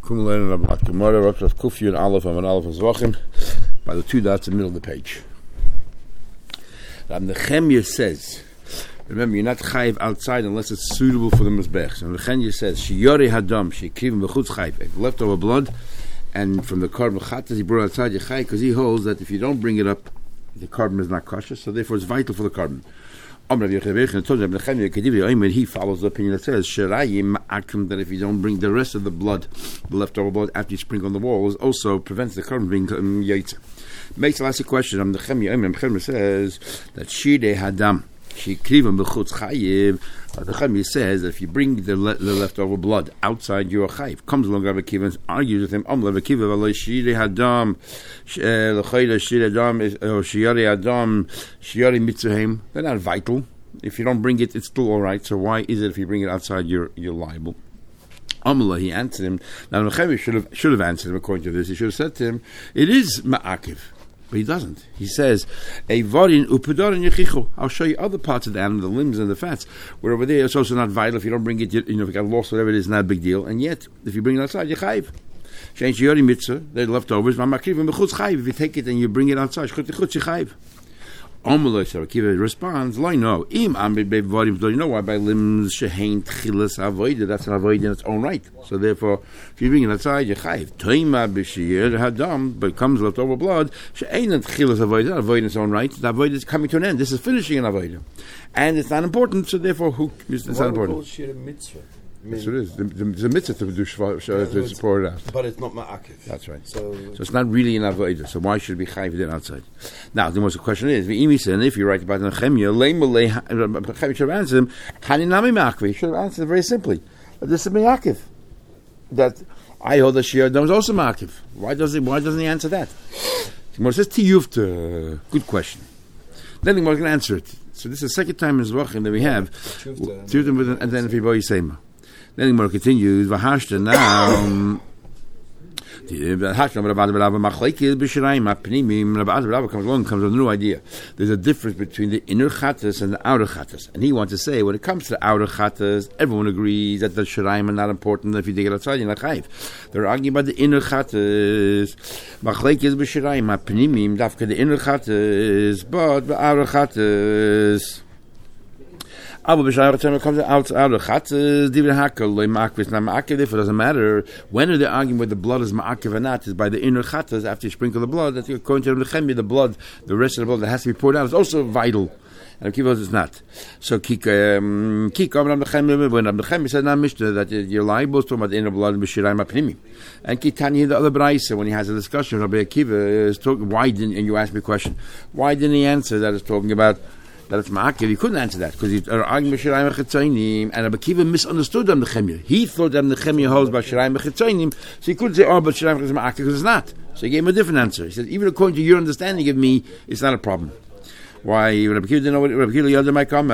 Kumulain and Abbat Gemara, Rav Kufi and Aleph and Aleph Zvachim, by the two dots in the middle of the page. Rav Nechemia says, remember, you're not chayiv outside unless it's suitable for the mizbech. So Nechemia says, Shiyori hadam, shekivim b'chutz chayiv. If leftover blood, and from the carbon chatas he brought outside, you're chayiv, because he holds that if you don't bring it up, the carbon is not kosher, so therefore it's vital for the carbon. He follows the opinion that says that if you don't bring the rest of the blood, the leftover blood after you sprinkle on the walls, also prevents the carbon being yaitza. Makes the last question. The Chemia says that shidei hadam shekrivam b'chutz chayiv. The Chemia says that if you bring the leftover blood outside, you're chayiv. Comes along Rabbi Akiva and argues with him. Rabbi Akiva v'lo shidei hadam l'chayda shidei hadam shiyari hadam shiyari mitzuhem. They're not vital. If you don't bring it, it's still all right. So why is it if you bring it outside, you're liable? Amala, he answered him. Now, Nechemia should have answered him according to this. He should have said to him, it is ma'akiv. But he doesn't. He says, Eivarin upedarin yechichu. I'll show you other parts of the animal, the limbs and the fats, where over there it's also not vital. If you don't bring it, if you got lost, whatever it is, not a big deal. And yet, if you bring it outside, you're chayiv. Shein shiyori mitzvah, they're leftovers, ma'akiv b'chutz chayiv. If you take it and you bring it outside, shchut yichutz chayiv. Amalei, so Akiva responds, "Lo, no. Im amid bevarim. Do you know why by limbs shehein tchilas avoided? That's an avoid in its own right. So therefore, if you bring it outside, you chayiv. Toima b'shiyir hadam, but comes leftover blood. Shehein tchilas avoided. That avoid in its own right. The avoid is coming to an end. This is finishing an avoid, and it's not important. So therefore, it's not important. Yes, it is. The mitzvah to do to pour it out. But it's not ma'akiv. That's right. So it's not really an avodah. So why should it be chayiv then outside? Now, the most question is, if you write about Nechemia, Nechemia should have answered him, Haninami ma'akiv. He should have answered very simply. This is ma'akiv. That I hold that Shir Adam is also ma'akiv. Why doesn't he answer that? The Gemara says Tiyuvta. Good question. Then the Gemara can answer it. So this is the second time in Zvachim that we have Tiyuvta and then Viboy Sema. Then the Gemara continues, V'hashta now, comes along, comes with a new idea. There's a difference between the inner chattas and the outer chattas. And he wants to say, when it comes to the outer chattas, everyone agrees that the shiraim are not important. If you dig it outside, you're not chayiv. They're arguing about the inner chattas. Machlekes b'shiraim, ha'pnimim, dafka the inner chattas, but the outer chattas. Aber b'shayim comes out of chatzes, divin hakel loy ma'akiv not ma'akiv. If it doesn't matter when they're arguing whether the blood is ma'akiv or not, is by the inner chatzes after you sprinkle the blood. That's according to the Nechemia, the blood, the rest of the blood that has to be poured out is also vital. And Akiva is not. So Kik when Nechemia said now Mishnah that you're liable to talk about the inner blood b'shirayim ha'pnimim. And Kitani the other brayso when he has a discussion, Rabbi Akiva is talking. Why didn't? And you ask me a question. Why didn't he answer that? It's talking about that it's ma'akiv. He couldn't answer that because he's arguing b'shirayim v'chitzayim, and Rabbi Akiva misunderstood the Nechemia. He thought that Nechemia holds by shirayim v'chitzayim, so he couldn't say, but shirayim is ma'akiv because it's not. So he gave him a different answer. He said, even according to your understanding of me, it's not a problem. Why Rabbi Akiva didn't know what Rabbi Akiva Yada might come.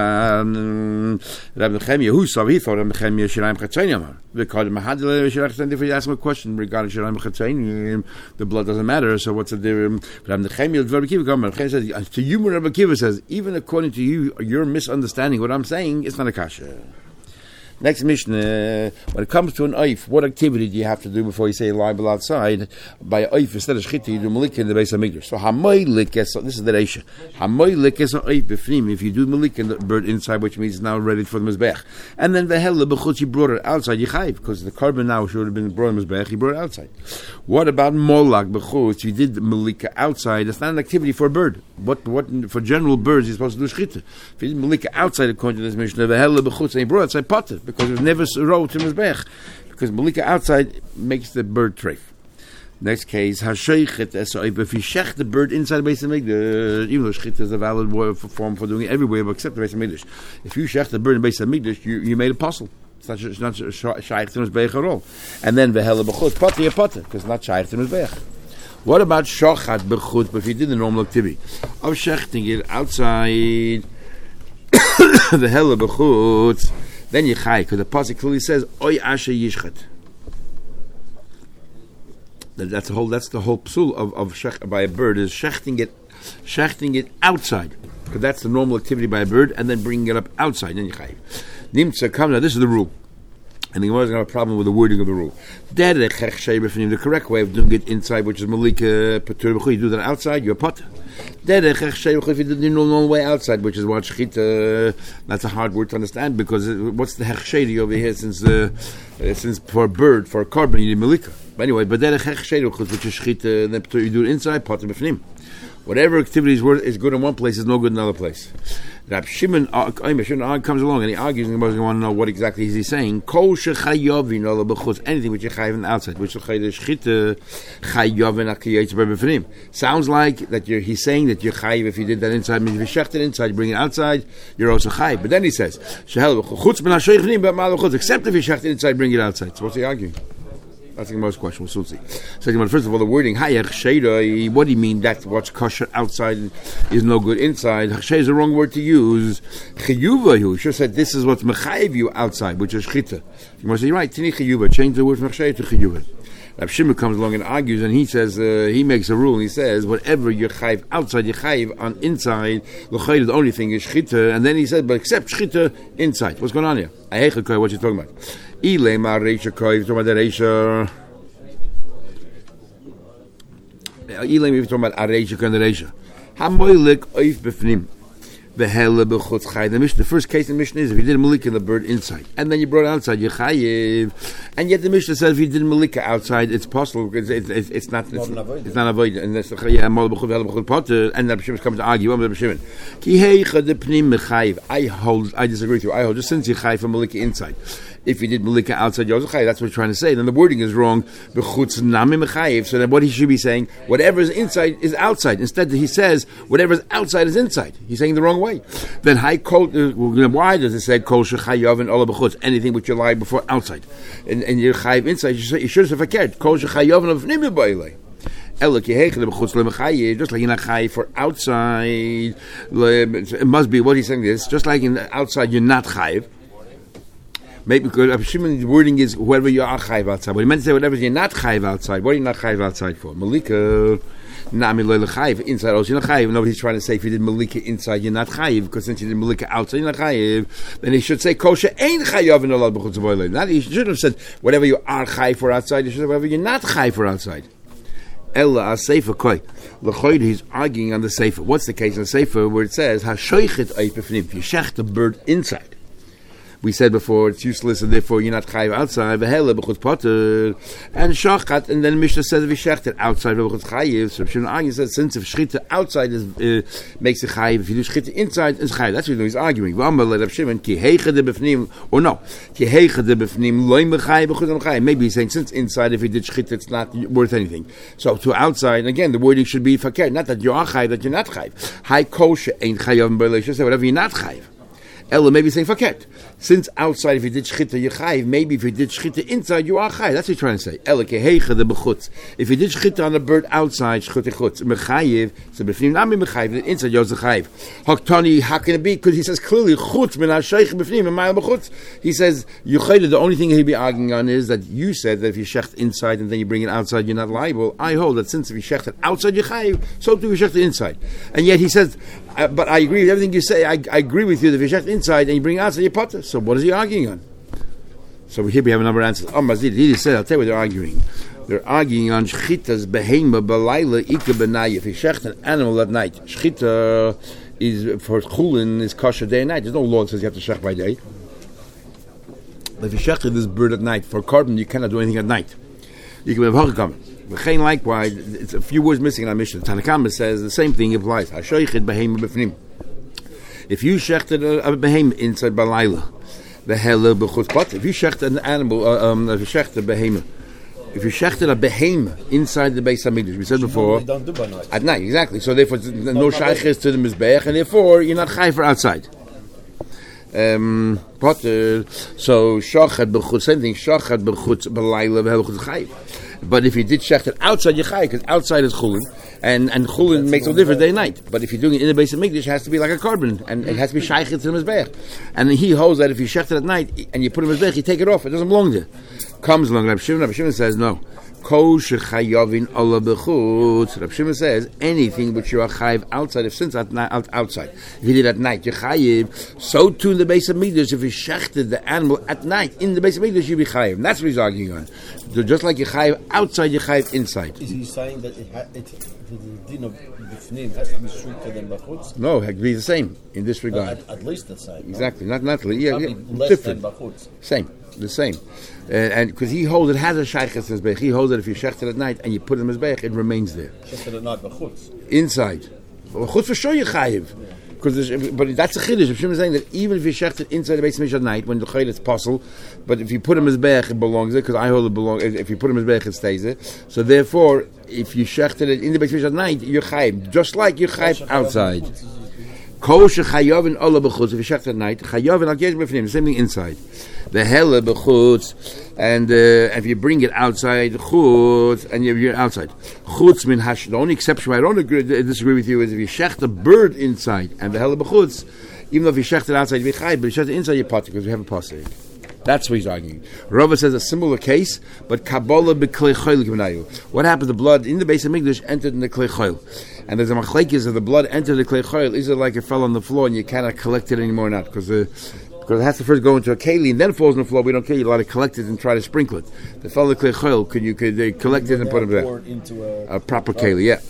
Rabbi Nechemia, who saw? He thought Rabbi Nechemia shirayim v'chitzayim. Because Mahadle shirayim v'chitzayim. If you ask him a question regarding shirayim v'chitzayim, the blood doesn't matter. So what's the difference? Rabbi Nechemia, Rabbi Akiva come. Rabbi Nechemia says to you, Rabbi Akiva says, even according to you, your misunderstanding what I'm saying, it's not a kasha. Next Mishnah, when it comes to an oif, what activity do you have to do before you say liable outside? By oif, instead of shchita, you do malika in the base of Mikdash. So hamoy likes, this is the reisha. Hamoy likes oif b'fnim, if you do malika in the bird inside, which means it's now ready for the mizbech. And then vehella b'chutz, you brought it outside, you chayiv, because the carbon now should have been brought in the mizbech, you brought it outside. What about molak b'chutz? You did malika outside, that's not an activity for a bird. What for general birds, you're supposed to do shchita. If you did malika outside, according to this Mishnah, vehella b'chutz, and you brought it outside potter, because it was never wrote to Mizbech, because Malika outside makes the bird treif. Next case, Hasheichet Esoif. If you shech the bird inside the base of Mikdash, even though shechita is a valid form for doing it everywhere except the base of Mikdash, if you shech the bird in the base of Mikdash, you made a puzzle. It's not shaykh to Mizbech at all. And then vehela b'chut potter because it's not shaykh to Mizbech. What about shochat b'chut? But if you did the normal activity of shechting it outside the hela b'chut, then you chai, because the pasuk clearly says oy asher yishchat. That's the whole psul of shech by a bird is shechting it outside, because that's the normal activity by a bird, and then bringing it up outside. Then you chai. Nimtza come now. This is the rule. And he wasn't going to have a problem with the wording of the rule. The correct way of doing it inside, which is Malika Patur, you do that outside, you're potter. If you do the normal way outside, which is what Shechita, that's a hard word to understand, because what's the Hechshedi over here since for a bird, for a carbon, you need Malika. But anyway, which is Shechita, then you do it inside, potter b'fnim. Whatever activity is good in one place is no good in another place. Rab Shimon comes along and he argues and he wants to know what exactly is he saying. Kol shechayovin ala b'chutz, anything which you chayav on the outside, which shechita chayovin akiyetz b'befnim. Sounds like that he's saying that you're chayav if you did that inside. Means if you shecht it inside, you bring it outside, you're also chayav. But then he says, shehel b'chutz ben ha'sheichnim b'mal b'chutz, except if you shecht it inside, bring it outside. So what's he arguing? That's the most question. We'll soon see. So, first of all, the wording hayach sheida. What do you mean that what's kosher outside is no good inside? Sheida is the wrong word to use. Chiyuva, you should have said this is what's mechayiv you outside, which is chita. You must say right. Tini chiyuva. Change the word from sheida to chiyuva. Rab Shimon comes along and argues, and he says he makes a rule. And he says whatever you chayiv outside, you chayiv on inside. L'chayda, the only thing is chita. And then he said, but except chita inside. What's going on here? Ayhecha, what you talking about? Ilay ma reisha koy, talking about the reisha. Ilay, we're talking about areisha and the reisha. Hamoilik oif b'fnim. The first case in the Mishnah is if you did a malika in the bird inside, and then you brought it outside, you chayiv. And yet the Mishnah says if you did a malika outside, it's possible because it's not avoided. And that's and the B'Shimon comes to argue. I disagree with you. I hold just since you chayiv for malika inside. If you did malika outside, you're also chayiv. That's what you're trying to say. Then the wording is wrong. So then what he should be saying, whatever is inside is outside. Instead, he says whatever is outside is inside. He's saying the wrong way. Then why does it say kol shechayav and ola b'chutz? Anything which you lie before outside, and you're chayiv inside. You should have forget kol shechayav and b'fnim b'ilay. Just like you're not chayiv for outside, it must be what he's saying. This just like in outside you're not chayiv. Maybe because Shimon's wording is whoever you are chayiv outside. But he meant to say whatever you're not chayiv outside. What are you not chayiv outside for? Malika. Inside also you're not chayiv. Nobody's trying to say if you did malika inside you're not chayiv, because since you did malika outside you're not chayiv. Then he should say kosher ain't chayav in Allah b'chutz b'oilei. Not he shouldn't have said whatever you are chayiv for outside. You should say whatever you're not chayiv for outside. Ella as-sefer koi. L'choid he's arguing on the sefer. What's the case in the sefer where it says hashoichet eipefnim? If you shecht the bird inside. We said before it's useless and therefore you're not chayiv outside. V'hele b'chutz potter and shachat, and then Mishnah says if you shecht it outside b'chutz chayiv. So Shimon argues that since if shchita outside is makes it chayiv, if you do shchita inside it's chayiv. That's what he's arguing. V'amar Rab Shimon ki heicha de b'fnim, or no ki heicha de b'fnim loy mechayiv b'chutz chayiv. Maybe he's saying since inside if you did shchita it's not worth anything. So to outside again the wording should be fakir, not that you are chayiv, that you're not chayiv. Hai kosher ain't chayiv b'ilay. Should say whatever you're not chayiv. Ella maybe saying faket. Since outside, if you did shchita, you're chayiv. Maybe if you did shchita inside, you are chayiv. That's what he's trying to say. Ella keheicha de b'chutz. If you did shchita on a bird outside, shchita chutz mechayiv. So b'fnim nami mechayiv. Then inside you're chayiv. Haktani, how can it be? Because he says clearly chutz min hasheich b'fnim and ma'al b'chutz. He says yuchayda. The only thing he'll be arguing on is that you said that if you shecht inside and then you bring it outside, you're not liable. I hold that since if you shecht it outside, you're chayiv. So do you shecht it inside. And yet he says, but I agree with everything you say. I agree with you that if you shecht inside and you bring it outside, you're potter. So what is he arguing on? So here we have a number of answers. Mazid, he said, I'll tell you what they're arguing. They're arguing on shchitas behema b'layla ika b'nai. If you shecht an animal at night, shchita is for chulin is kosher day and night. There's no law that says you have to shecht by day. But if you shecht this bird at night for carbon, you cannot do anything at night. You can have hachakam. Likewise, it's a few words missing in our Mishnah. Tanakama says the same thing applies. Hashoichet behema b'fnim. If you shechted a behem inside balayla, the helle b'chutz pot. If you shechted an animal, if you shechted a behem, if you shechted a behem inside the Beis Hamikdash, we said before, don't do by night. At night, exactly. So therefore, no shayches to the mizbeach, and therefore you're not chayv for outside. Potter. So shachat b'chutz, same thing. Shachat b'chutz balayla v'helle b'chutz chayv. But if you did shechted outside, you're chayiv, because outside is chulin, and chulin makes no difference day and night. But if you're doing it in the Beis Hamikdash, it has to be like a carbon, and it has to be shaykhet to the mizbeach. And he holds that if you shechted at night and you put it in the mizbeach, you take it off. It doesn't belong there. Comes along, Rab Shimon says, no. Kol shechayavin ala b'chutz. Rab Shimon says, anything which you are chayiv outside of sins outside. If you did at night, you're chayiv. So too in the base of Mikdash, if you shechted the animal at night in the base of Mikdash, you be chayiv. And that's what he's arguing on. So just like you're chayiv outside, you're chayiv inside. Is he saying that the din of b'fnim has to be stricter than b'chutz? No, it can be the same in this regard. At least the same. Exactly, no? not yeah, less different. than b'chutz. Same. The same, and because he holds it has a shaykhs in his bech. He holds it if you shecht it at night and you put it in his bech, it remains there. Shecht it at night, b'chutz. Inside, b'chutz for sure you chayiv. Because, but that's a chiddush. If Shimon is saying that even if you shecht it inside the base of at night when the chayil it's possible, but if you put him in his bech, it belongs there. Because I hold it belongs. If you put him in his bech, it stays there. So therefore, if you shecht it in the base of at night, you're chayiv, just like you're chayiv outside. Kol shechayavin ola b'chutz. If you shecht at night, chayavin al gesh b'fnim. Same thing inside. The hella b'chutz, and if you bring it outside, chutz, and you're outside. Chutz min hash. The only exception where I don't disagree with you is if you shecht a bird inside, and the hella b'chutz, even though if you shecht it outside, you be chayv, but if you shecht it inside, you're potter, because you have a pasuk. That's what he's arguing. Rava says a similar case, but Kabbalah b'klei choil g'vnayu. What happened? The blood in the base of Mikdash entered in the klei choil. And there's a machlekes of the blood entered the klei choil. Is it like it fell on the floor and you cannot collect it anymore or not? Because it has to first go into a keli and then falls on the floor. We don't care. You're allowed to collect it and try to sprinkle it. The fell in the klei choil, they collect it and put it there? Into a proper keli, yeah.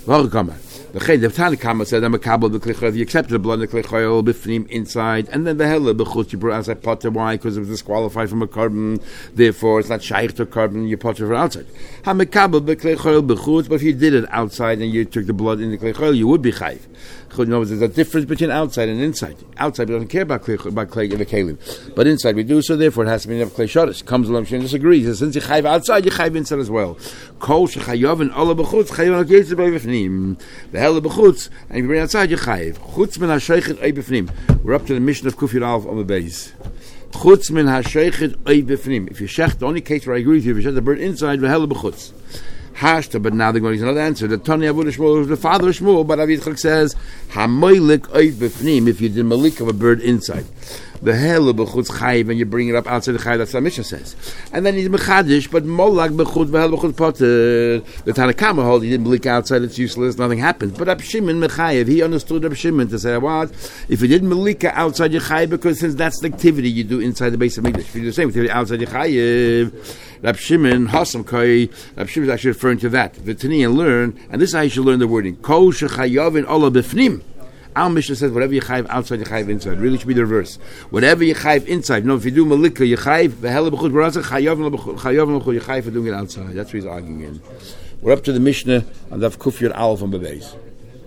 The Tanakama said, "I'm a kabel the klichoil. You accepted the blood of the klichoil b'fnim inside, and then the hella b'chutz you brought outside potter. Why? Because it was disqualified from a carbon. Therefore, it's not shaykh to carbon. You potter for outside. I'm a kabel the klichoil b'chutz. But if you did it outside and you took the blood in the klichoil, you would be chayv. You know, there's a difference between outside and inside. Outside, we don't care about clay in the kalim, but inside we do. So therefore, it has to be enough clay shadish. Comes along and disagrees. He says, since you chayv outside, you chayv inside as well. Kol shechayavin ola b'chutz chayv al geitz b'fnim. The hella b'chutz, and if you bring outside, you chayv. Chutz min ha'sheichet oy b'fnim. We're up to the mission of Kufir Alf on the base. Chutz min ha'sheichet oy b'fnim. If you shech, the only case where I agree with you, if you shech the bird inside, the hella b'chutz. Hashta, but now they're going to use another answer. The Tanya Abu Shmuel was the father of Shmuel, but Avi Yitzchak says, Hamoilik oif b'fnim, if you did malik of a bird inside. The helu b'chutz chayiv, and you bring it up outside the chayiv, that's what Mishnah says. And then he's mechadish, but molak b'chutz, v'helu b'chutz potter. The Tanakama holds, he didn't malik outside, it's useless, nothing happens. But Rab Shimon mechayiv, he understood Rab Shimon to say, what? If you didn't malika outside your chayiv, because since that's the activity you do inside the base of Mikdash. If you do the same activity outside your chayiv, Rab Shimon, Hasam Kai, Rab Shimon is actually referring to that. The Taniyan learn, and this is how you should learn the wording. Kol shechayavin ola b'fnim. Our Mishnah says whatever you chayiv outside, you chayiv inside. Really should be the reverse. Whatever you chayiv inside. No, if you do malika, you chayiv v'hela b'chut b'rasa chayavin l'chut, you chayiv for doing it outside. That's what he's arguing in. We're up to the Mishnah and Daf Kufir Aleph on Bebeis.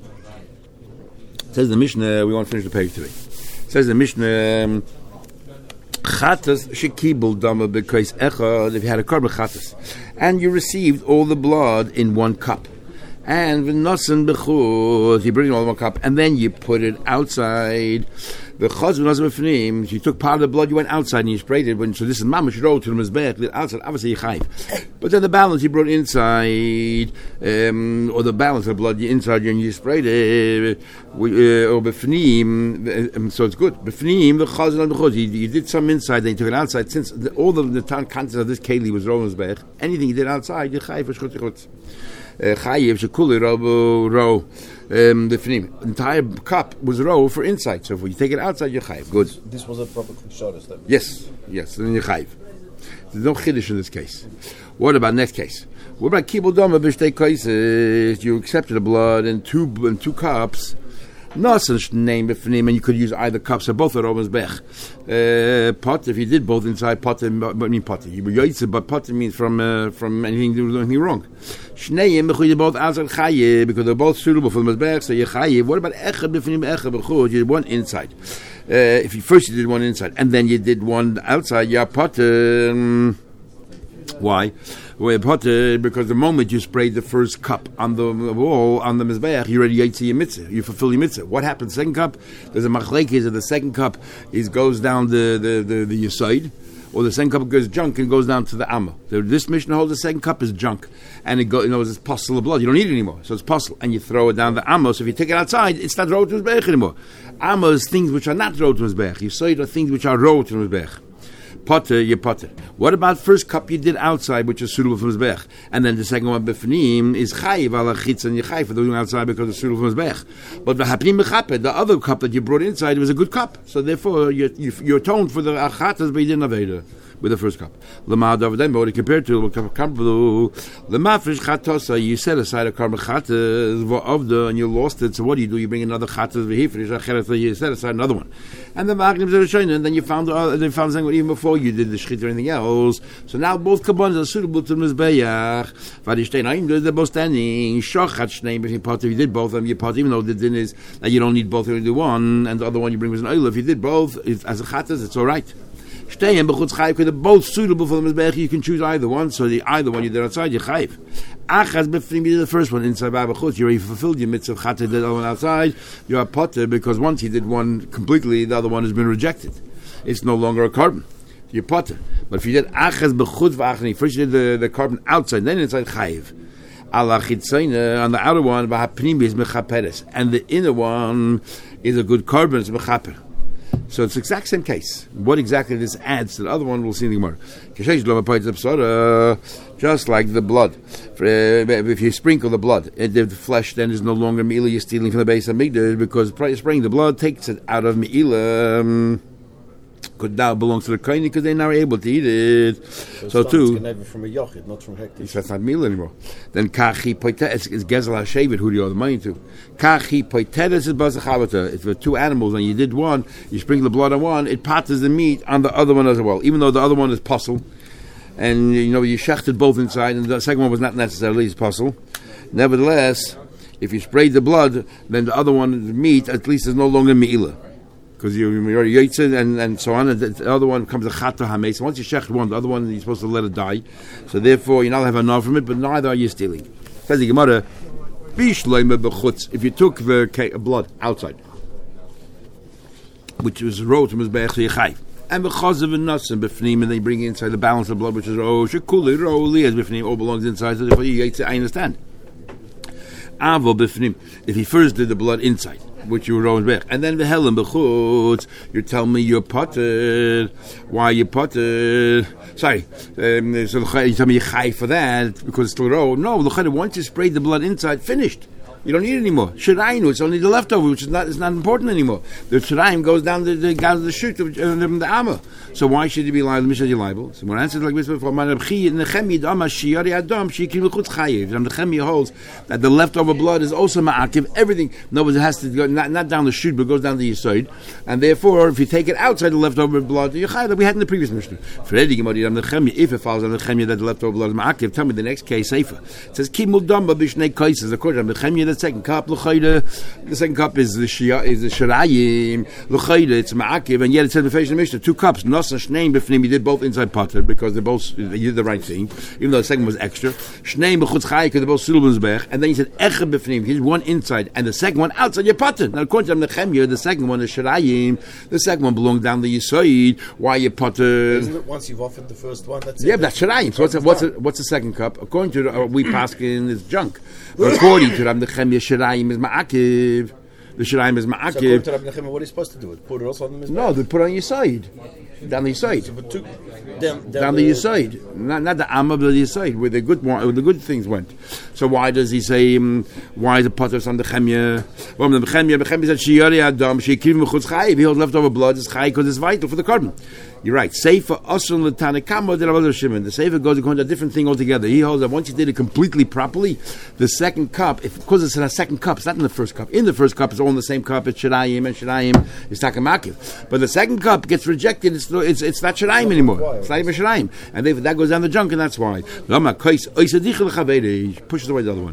Says the Mishnah. We want to finish the page today. Says the Mishnah. Chatas shekibul dama because echad, if you had a carbon chatas, and you received all the blood in one cup, and v'nosan b'chut, you bring it all in one cup, and then you put it outside. The chaz v'nosan b'fnim, you took part of the blood, you went outside and you sprayed it. So this is mamash road to the mizbech outside. Obviously you chayv, but then the balance you brought inside, or the balance of the blood you inside and you sprayed it, or b'fnim. So it's good. B'fnim the chaz v'nosan b'chut. You did some inside, then you took it outside. Since all the contents of this keli was roll mizbech, anything you did outside you chayv for shchut. Chayiv shekuli ro the entire cup was row for inside. So if you take it outside, you chayiv. Good. This was a proper klisharis. Yes. Then you chayiv. There's no chiddush in this case. What about next case? What about kibul dama b'shtei kaises? You accepted the blood in two cups. Nosan name b'fnim, and you could use either cups or both at Roman's bech. Pot, if you did both inside pot, potter. You were yoytze, but potter means from anything doing anything wrong. Shneim b'chud, both outside chayiv because they're both suitable for the mezbech. So you chayiv. What about echad b'fnim echad b'chud? You did one inside. If you first did one inside and then you did one outside, you potter. Why? Well, potter, because the moment you sprayed the first cup on the wall, on the mizbeach, you already ate your mitzvah. You fulfill your mitzvah. What happens? Second cup, there's a machlekes of the second cup goes down the yisoid, or the second cup goes junk and goes down to the amma. This Mishnah holds the second cup is junk, and it's puzzle of blood. You don't need it anymore, so it's puzzle, and you throw it down the amma. So if you take it outside, it's not road to mizbeach anymore. Amma is things which are not road to mizbeach. Yisoid are things which are road to mizbeach. Potter, you potter. What about first cup you did outside, which is suitable for Mizbech? And then the second one, Befnim, is Chayiv, ala Chitz, and Yechayiv for doing outside because it's suitable for Mizbech. But the Hapnim Mechaper, the other cup that you brought inside was a good cup. So therefore, you atoned for the Achatas, but you didn't Aveda with the first cup. Lamad of them, but compared to Lamafrish Chatosa, you set aside a carbon Chatas of the, and you lost it. So what do? You bring another Chatas Vehifrish, you set aside another one. And the Magnim Zerushain, and then you found something even before you did the Shchit or anything else. So now both Kabbanas are suitable to Mizbeach. They're both standing. Shochat Shneim, if you pot, if you did both of them, you pot, even though the din is that you don't need both, you only do one, and the other one you bring was an oil. If you did both, as a Chatas, it's alright. Stay and bechutz chayv, because they're both suitable for the mizbech. You can choose either one. So the either one you did outside, you chayv. Achaz befrim, you did the first one inside b'chutz. You already fulfilled your mitzvah. Chata did the other one outside. You are potter because once you did one completely, the other one has been rejected. It's no longer a carbon. You're potter. But if you did achaz bechutz v'achni, first you did the carbon outside, then inside chayv. Ala chitzayna, on the outer one, b'hapnim is mechaperes, and the inner one is a good carbon. It's mechaper. So it's the exact same case. What exactly this adds to the other one, we'll see in the Gemara. Just like the blood. If you sprinkle the blood, the flesh then is no longer me'ila, you're stealing from the base of Migdash, because spraying the blood takes it out of me'ila. Could now belong to the kohen because they're now able to eat it. So too, from a yochid, not from hektish. That's not meal anymore. Then kachi poiteres is gezel hashavit. Who do you owe the money to? Kachi poiteres is bazachavata. If there are two animals and you did one, you sprinkle the blood on one, it patters the meat on the other one as well. Even though the other one is puzzle, and you shechted both inside, and the second one was not necessarily as puzzle. Nevertheless, if you sprayed the blood, then the other one, the meat, at least is no longer me'ila. Because you already yaitz and so on, and the other one becomes a chata hameis. Once you shech one, the other one you're supposed to let it die. So therefore, you now have enough from it, but neither are you stealing. Says the Gemara, if you took the blood outside, which was road from his be'ech yechayv, and the chazav and nasim b'fnim, and they bring inside the balance of blood, which is shekuli roli as b'fnim, all belongs inside. So therefore, you yaitz. I understand. Avo b'fnim, if he first did the blood inside, which you were back, and then the helen bechutz, you tell me you're potted. Why you potted? Sorry, so you tell me you're chai for that because it's still raw. No, once you sprayed the blood inside, finished. You don't need it anymore. Shirainu, it's only the leftover, which is not important anymore. The shiraim goes down the chute of the armor. So why should you be liable? You're liable. So when I answered like this before, Nechemi holds that the leftover blood is also ma'akiv. Everything, nobody has to go not down the chute, but goes down the side. And therefore, if you take it outside the leftover blood, you're chayav. We had in the previous Mishnah. If it falls on the chemia that the leftover blood is ma'akiv, tell me the next case safer. It says kimul damba b'shnei kaises. According to the chemia, the second cup, the second cup is the shirayim, it's ma'akiv, and yet it says the face of the Mishnah, 2 cups, nasa shneim b'fnim, you did both inside potter, because they did the right thing, even though the second was extra, shneim b'chutz chai, because they're both silubens bech, and then you said echa b'fnim, here's one inside, and the second one outside your potter. Now according to the Nechemia, the second one is shirayim, the second one belonged down the yisoid, why your potter? Isn't it once you've offered the first one, that's it? Yeah, that's shirayim. So what's the second cup? According to we paskin, it's junk. But according to Rab Nechemia, Shirayim is ma'akiv. The Shirayim is ma'akiv. So according to Rab Nechemia, what are you supposed to do? Put it also on the mizbech? No, they put it on your side. Down the side. So down the side. Not the amma, but the side, where the good things went. So why does he say, why is the potter on the Nechemia? Well, the Nechemia said, Shiyari Adam, Shekiv Mechutz Chayiv, he holds leftover blood, is Chayiv, because it's vital for the carbon. You're right. Sefer Asr L'Tanakama did Rabbi Shimon. The Sefer goes according to a different thing altogether. He holds that once you did it completely properly, the second cup, because it's in a second cup, it's not in the first cup. In the first cup, it's all in the same cup. It's Shirayim, and Shirayim is Takamakiv. But the second cup gets rejected. It's not Shirayim anymore. It's not even Shirayim, and that goes down the junk, and that's why. He pushes away the other one.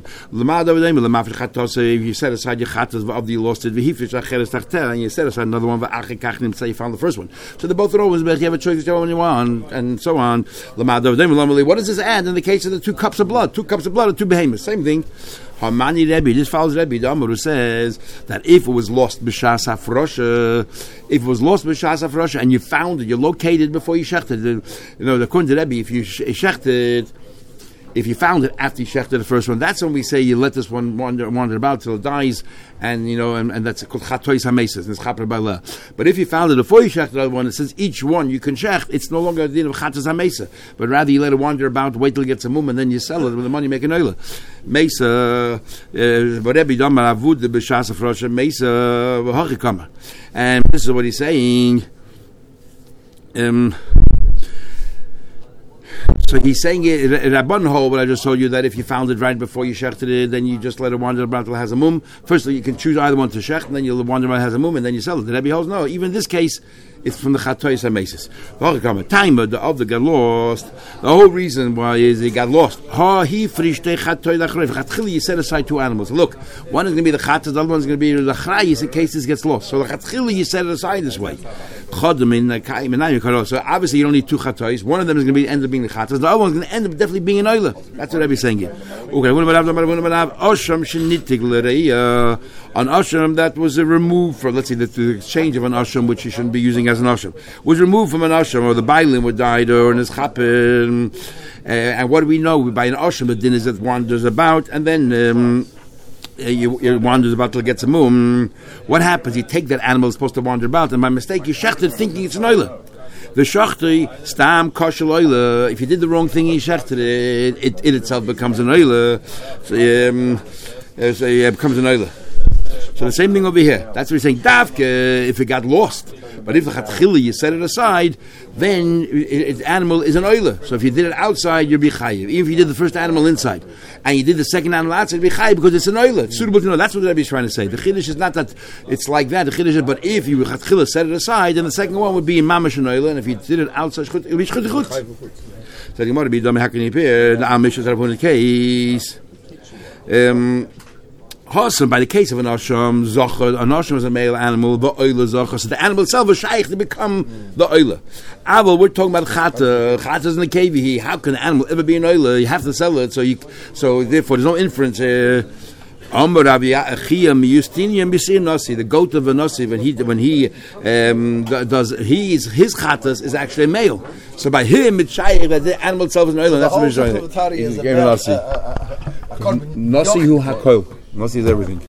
If you set aside your chatas of the lost it, and you set aside another one, say you found the first one. So they're both always. You have a choice to go when you want, and so on. What does this add in the case of the 2 cups of blood? 2 cups of blood or 2 behemoths. Same thing. Hamani Rebbe, this follows Rebbe, the Amar, who says that if it was lost b'shas hafrosha, and you found it, you located before you shechted, according to Rebbe, if you shechted, if you found it after you shechted the first one, that's when we say you let this one wander about till it dies, and and that's called chatois hamesas, and it's chaper b'ala. But if you found it before you shechted the other one, since each one you can shecht, it's no longer a din of chatos hamesa, but rather you let it wander about, wait till it gets a mum, and then you sell it with the money, you make an oila. Mesa, whatever you done, avud the b'shas of Rosh Mesa v'hachikama, and this is what he's saying. So he's saying it Rabban Ho, but I just told you that if you found it right before you shechted it, then you just let it wander about till it has a mum. Firstly, you can choose either one to shecht, and then you'll wander about it has a mum, and then you sell it. The Rebbe holds no. Even in this case, it's from the chatois hamesis. Time of the got lost. The whole reason why is he got lost. You set aside two animals. Look, one is going to be the chatas, the other one is going to be the chrayis in case this gets lost. So the chatchili you set it aside this way. So obviously you don't need two chatois. One of them is going to end up being the chatas. The other one is going to end up definitely being an oila. That's what Rebbe is saying here. Okay, an ashram that was removed from, let's say, the exchange of an ashram which you shouldn't be using as an ashram was removed from an ashram, or the bailim were died, or in his chapin. And what do we know? By an ashram, the din is that wanders about, and then it wanders about till it gets a mum. What happens? You take that animal that's supposed to wander about, and by mistake you shechted thinking it's an oila. The shachti stam kosher oila. If you did the wrong thing, you shechted it. It itself becomes an oila. So it becomes an oila. So the same thing over here. That's what he's saying. Davke, if it got lost. But if the chatchili, you set it aside, then the animal is an oila. So if you did it outside, you'll be chayiv. Even if you did the first animal inside, and you did the second animal outside, you'll be chayiv because it's an oila. It's suitable to know. That's what the Rebbe is trying to say. The chiddush is not that it's like that. The chiddush is, but if you chatchila set it aside, then the second one would be in mamash an oila, and if you did it outside, it would be chut. So the Gemara be dami hakin yipir. The amish is upon the case. By the case of an ashram, an ashram is a male animal, the oila zocher. So the animal itself is shaykh to become the oila. Aval, we're talking about chata. Chata is in the cave here. How can an animal ever be an oila? You have to sell it. So therefore, there's no inference. The goat of a nasi, when he does his chatas is actually a male. So by him, it's shaykh that the animal itself is an oila. That's what we're showing. Nasi hu hakol. Nasi is everything.